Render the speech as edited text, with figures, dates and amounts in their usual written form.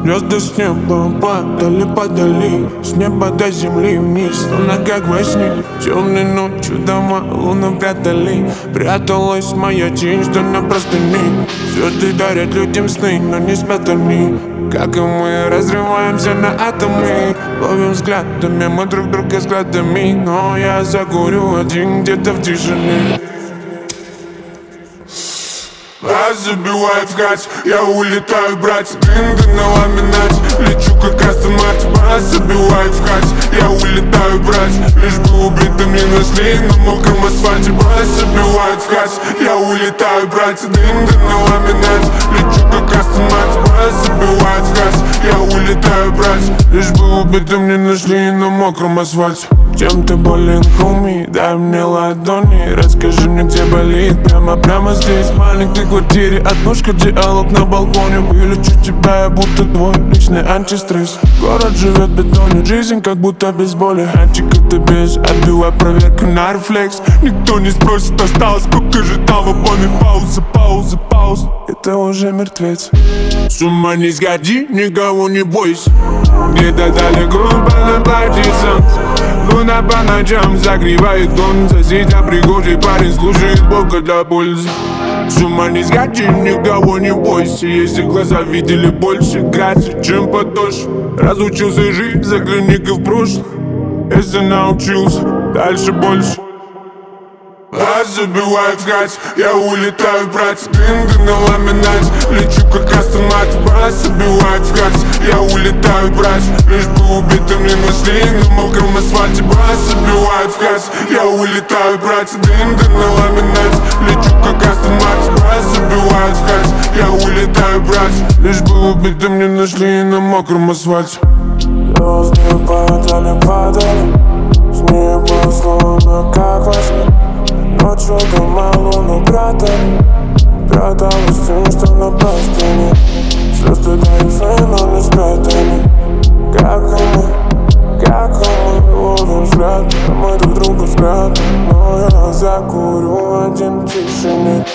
Звезды с неба падали, падали, с неба до земли вниз, словно как во сне. Темной ночью дома луну прятали, пряталась моя тень, что на простыне. Звезды дарят людям сны, но не спят они. Как и мы, разрываемся на атомы, ловим взглядами мы друг друга взглядами. Но я закурю один где-то в тишине. Раз забивает в гать, я улетаю брать дым на ламинат, лечу как Астон Мартин. Раз забивает в гать, я улетаю брать, лишь бы убитым не нашли на мокром асфальте. Раз забивает в гать, я улетаю брать дым на ламинат, лечу как Астон Мартин. Раз забивает в гать, я улетаю брать, лишь бы убитым не нашли на мокром асфальте. Чем ты болен, хуми? Дай мне ладони, расскажи мне, где болит. Прямо здесь, в маленькой квартире, однушка, диалог на балконе. Вылечу тебя, я будто твой личный антистресс. Город живет в бетоне, жизнь как будто без боли. Антик это без, отбивай проверку на рефлекс. Никто не спросит, осталось сколько же там в обоне. Пауза, это уже мертвец. С ума не сходи, никого не бойся. Где-то далеко платится, луна по ночам загревает дом. Соседа пригожий парень слушает Бога для пользы. С ума не сходи, никого не бойся. Если глаза видели больше грязи, чем потоше. Разучился жить, загляни-ка в прошлое. Если научился, дальше больше. Раз забивает в гать, я улетаю брать дым на ламинат, лечу как Астон Мартин. Раз забивает в гать, я улетаю брать, лишь бы убитым не нашли на мокром асфальте. Раз забивает в гать, я улетаю брать дым на ламинат, лечу как Астон Мартин. Раз забивает в гать, я улетаю брать, лишь бы убитым не нашли на мокром асфальте. Звезды падали, с неба словно как во сне. Ночью дома луну прятали, пряталась тень, что на простыне. Звезды дают сны, но не спят они. Как и мы, ловим взгляд, мы друг друга взгляд. Но я закурю один в тишине.